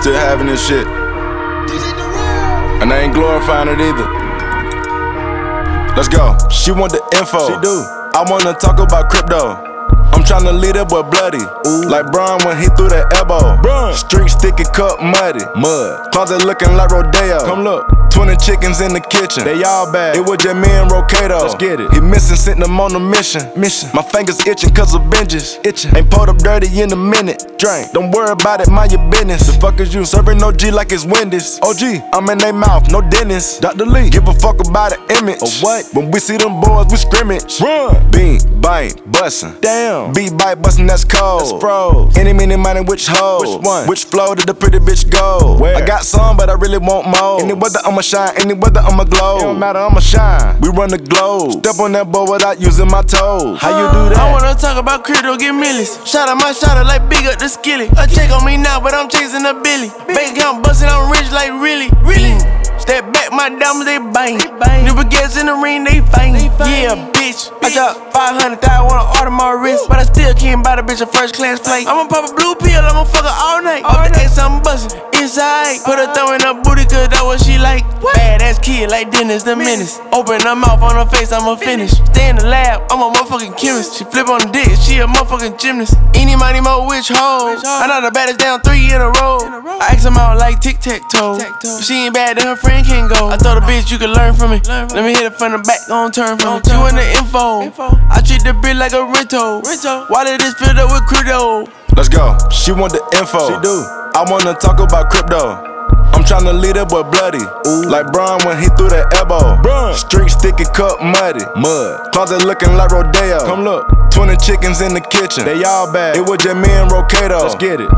still having this shit. And I ain't glorifying it either. Let's go. She want the info. She do. I wanna talk about crypto. I'm tryna lead that boy bloody. Ooh. Like Brian when he threw that elbow. Brian. Street sticky, cup muddy. Mud. Closet looking like Rodeo. Come look. 20 chickens in the kitchen. They all bad. It was just me and Rocato. Let's get it. He missing, sent him on a mission. My fingers itching cause of binges. Ain't pulled up dirty in a minute. Drink. Don't worry about it, mind your business. The fuck is you? Serving OG like it's Wendy's. OG. I'm in they mouth, no dentist. Dr. Lee. Give a fuck about the image. Or what? When we see them boys, we scrimmage. Run. Bean, bite, bussin'. Damn. Beat, bite, bussin', that's cold. That's froze. Any, mini, money, which hoe? Which one? Which flow did the pretty bitch go? Where? I got some, but I really want more. Any weather, I'ma shine. Any weather, I'ma glow. It don't matter, I'ma shine. We run the globe. Step on that board without using my toes. How you do that? I wanna talk about crypto, get millies. Shout out my shotter like big up the skillet. A check on me now, but I'm chasing a Billy. Bank account bustin', I'm rich like really. Step back, my diamonds, they bang. New baguettes in the ring, they fight. Yeah, bitch. I dropped 500,000 on an order my wrist, but I still can't buy the bitch a first class flight. I'ma pop a blue pill, I'ma fuck her all night. Off the X, I'm bustin'. Inside, put her thumb in her booty, cause that's what she like. Badass kid like Dennis the Menace. Open her mouth on her face, I'ma finish. Stay in the lab, I'm a motherfucking chemist. She flip on the dick, she a motherfucking gymnast. Any money, mo, which hoe? I know the baddest down 3 in a row. I ask them out like tic-tac-toe. If she ain't bad, then her friend can go. I told the bitch you can learn from me. Let me hit it from the back, gon' turn from me. She want the info. I treat the bitch like a rental. Why did this filled up with crypto? Let's go. She want the info. She do. I wanna talk about crypto. I'm tryna lead that boy bloody. Ooh. Like Brian when he threw that elbow. Brian. Street sticky, cup muddy. Mud. Closet looking like Rodeo. Come look. 20 chickens in the kitchen. They all bad. It was just me and Rocato. Let's get it.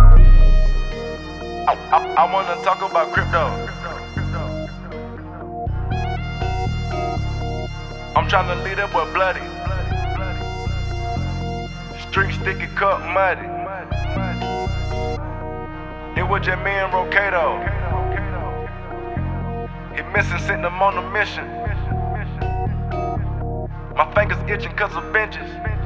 I wanna talk about crypto. I'm tryna lead that boy bloody. Street sticky, cup muddy. It was just me and Rocato. He missing, sent him on a mission. My fingers itching cause of binges.